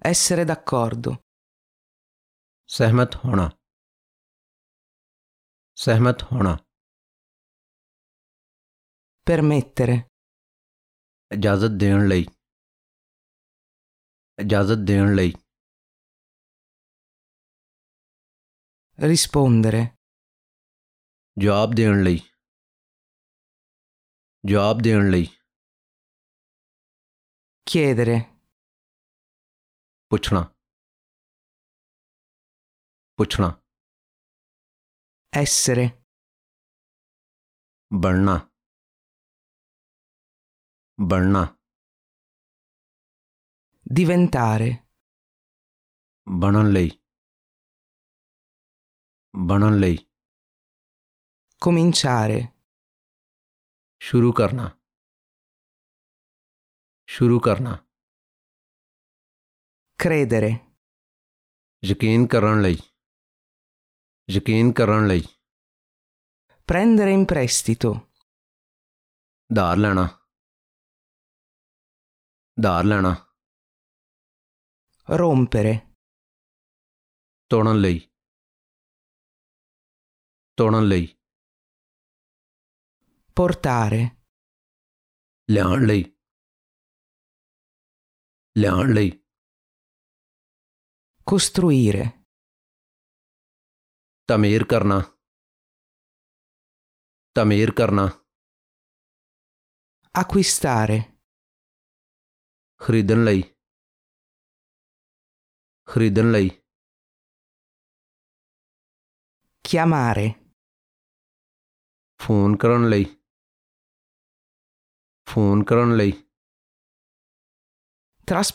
Essere d'accordo. सहमत होना, सहमत होना। Permettere. इजाज़त देण लई, इजाज़त देण लई। Rispondere. जवाब देण लई, जवाब देण लई। Chiedere. पुछना, पुछना। Essere. बनना, बनना। Diventare. बनन लई, बनन लई। Cominciare. शुरू करना, शुरू करना। Credere. यकीन करन लई, यकीन करन लई। Prendere in prestito. धार लैना, धार लैना। Rompere. तोड़न लई, तोड़न लई। Portare. लियाण लई, लियाण लई। Costruire. तमीर करना, तमीर करना। Acquistare. खरीदन लई, खरीदन लई। Chiamare. फोन करन लई, फोन करन लई।